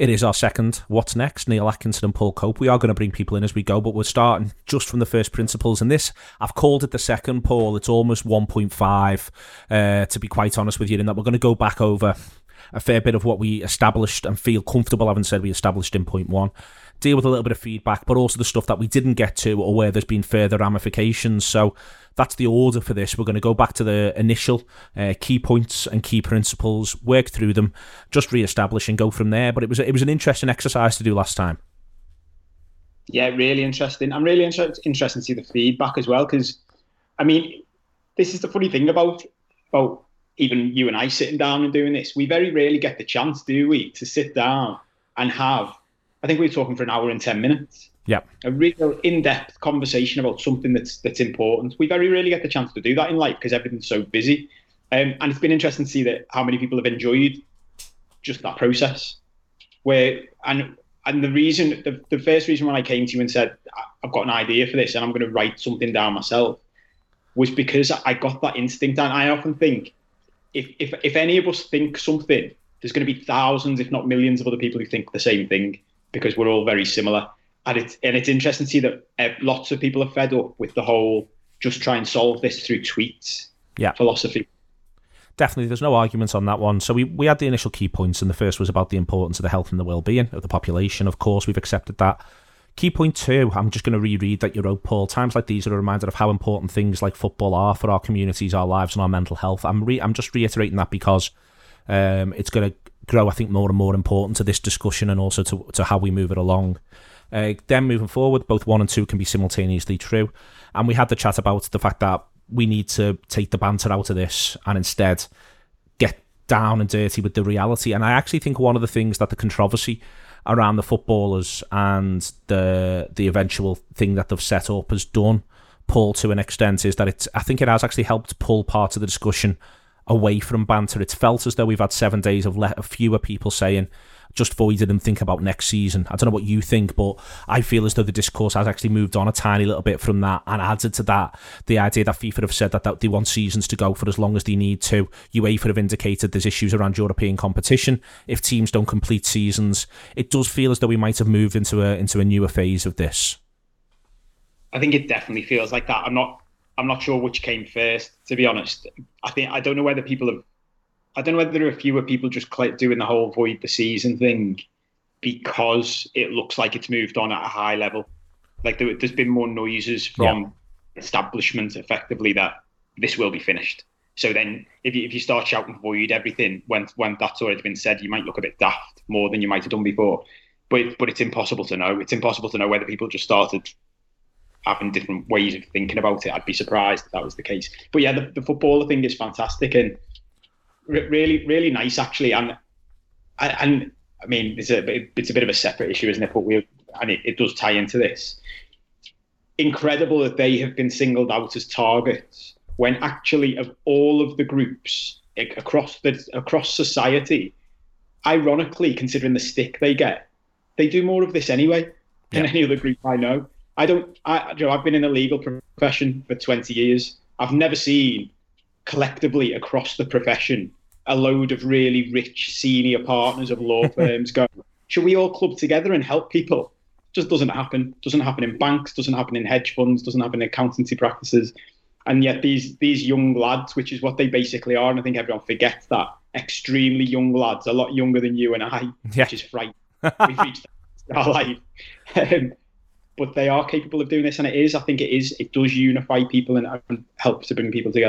It is our second What's Next, Neil Atkinson and Paul Cope. We are going to bring people in as we go, but we're starting just from the first principles. And this, I've called it the second, Paul. It's almost 1.5, to be quite honest with you, in that we're going to go back over a fair bit of what we established and feel comfortable having said we established in point one. Deal with a little bit of feedback, but also the stuff that we didn't get to or where there's been further ramifications. So that's the order for this. We're going to go back to the initial key points and key principles, work through them, just re-establish and go from there. But it was an interesting exercise to do last time. Yeah, really interesting. I'm really interested to see the feedback as well, because, I mean, this is the funny thing about even you and I sitting down and doing this. We very rarely get the chance, do we, to sit down and have, I think we were talking for an hour and 10 minutes. Yeah, a real in-depth conversation about something that's important. We very rarely get the chance to do that in life because everything's so busy. And it's been interesting to see that how many people have enjoyed just that process. And the first reason when I came to you and said, I've got an idea for this and I'm going to write something down myself, was because I got that instinct. And I often think if any of us think something, there's going to be thousands, if not millions of other people who think the same thing, because we're all very similar. And it's interesting to see that lots of people are fed up with the whole just try and solve this through tweets philosophy. Definitely, there's no arguments on that one. So we had the initial key points, and the first was about the importance of the health and the well-being of the population. Of course, we've accepted that. Key point 2, I'm just going to reread that you wrote, Paul. Times like these are a reminder of how important things like football are for our communities, our lives, and our mental health. I'm just reiterating that because it's going to grow, I think, more and more important to this discussion and also to how we move it along. Then moving forward, both 1 and 2 can be simultaneously true. And we had the chat about the fact that we need to take the banter out of this and instead get down and dirty with the reality. And I actually think one of the things that the controversy around the footballers and the eventual thing that they've set up has done, Paul, to an extent, is that I think it has actually helped pull part of the discussion away from banter. It's felt as though we've had 7 days of fewer people saying, just voided and think about next season. I don't know what you think, but I feel as though the discourse has actually moved on a tiny little bit from that, and added to that the idea that FIFA have said that they want seasons to go for as long as they need to. UEFA have indicated there's issues around European competition if teams don't complete seasons. It does feel as though we might have moved into a newer phase of this. I think it definitely feels like that. I'm not sure which came first, to be honest. I don't know whether there are fewer people just doing the whole void the season thing because it looks like it's moved on at a high level. Like there's been more noises from establishment, effectively, that this will be finished. So then, if you start shouting void everything when that's already been said, you might look a bit daft more than you might have done before. But it's impossible to know. It's impossible to know whether people just started having different ways of thinking about it. I'd be surprised if that was the case. But yeah, the footballer thing is fantastic and really, really nice, actually. And I mean, it's a bit of a separate issue, isn't it? But it does tie into this. Incredible that they have been singled out as targets when actually, of all of the groups across society, ironically, considering the stick they get, they do more of this anyway than any other group I know. I've been in the legal profession for 20 years. I've never seen collectively across the profession a load of really rich senior partners of law firms go, should we all club together and help people? Just doesn't happen. Doesn't happen in banks, doesn't happen in hedge funds, doesn't happen in accountancy practices. And yet these young lads, which is what they basically are, and I think everyone forgets that, extremely young lads, a lot younger than you and I, which is frightening. We've reached that in our life. But they are capable of doing this, and I think it does unify people and help to bring people together.